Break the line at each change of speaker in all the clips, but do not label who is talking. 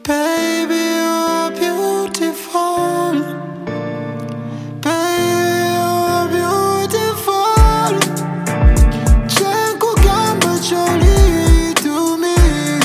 Baby, you're beautiful. Baby, you're beautiful. Chenku gamba choli to me.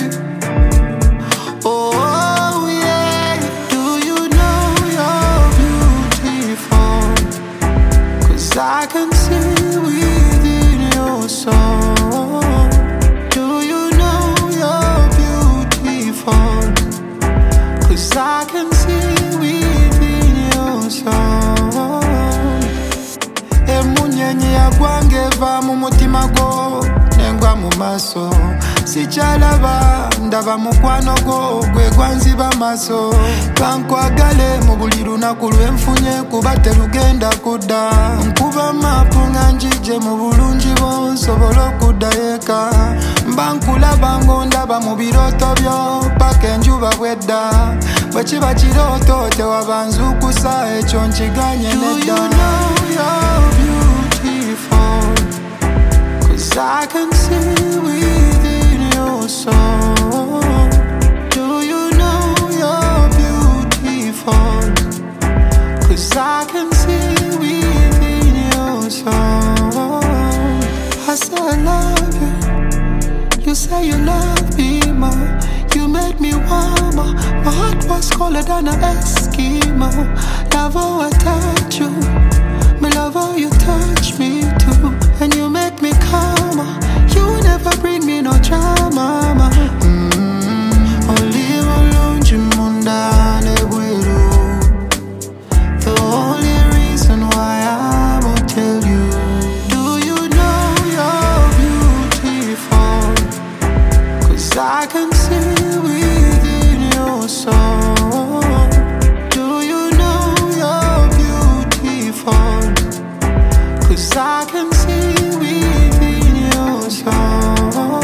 Oh yeah. Do you know you're beautiful? 'Cause I can see within your soul. Do you know you're beautiful? 'Cause I can see within your soul. Emunyenye yagwange va mu mutima gwo nengwa mu maso. Sichalaba ndaba mukwano gwo gwe gwanziba maso. Kankwagale mu buli lunaku lwenfunye kuba terugenda kudda. Nkuba mapu nga njije mu bulungi bwo nsobola okudda eka. Mba nkulaba ng'ondaba mu birooto byo paka enjuba bwedda. Bwe kiba kirooto tewaba nzukusa ekyo nkiganye nedda. Do you know you're beautiful? 'Cause I can see within your soul. Do you know you're beautiful? 'Cause I can see within your soul. I say I love you. You say you love me more. You made me warmer. My heart was colder than an Eskimo. Love how I touch you. Me love how you touch me too. And you make me calmer. You never bring me no drama. Only alone Jimundane Wiru. The only reason why I won't tell you. Do you know you're beautiful? 'Cause I can see within your soul. Do you know you're beautiful? 'Cause I can see within your soul.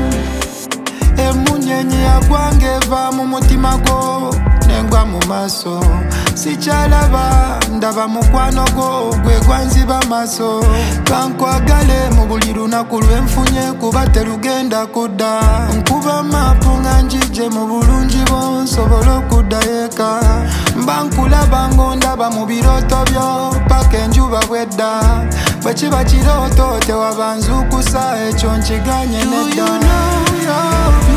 Emunyenye yagwange va mu mutima gwo nengwa mu maso. Sichalaba ndaba mukwano gwo gwe gwanziba maso. Kankwagale mu buli lunaku lwenfunye kuba terugenda kudda. Nkuba mapu nga njije mu bulungi bwo nsobola okudda eka. Mba nkulaba ng'ondaba mu birooto byo paka enjuba bwedda. Bwe kiba kirooto tewaba nzukusa ekyo nkiganye nedda. Do you know you're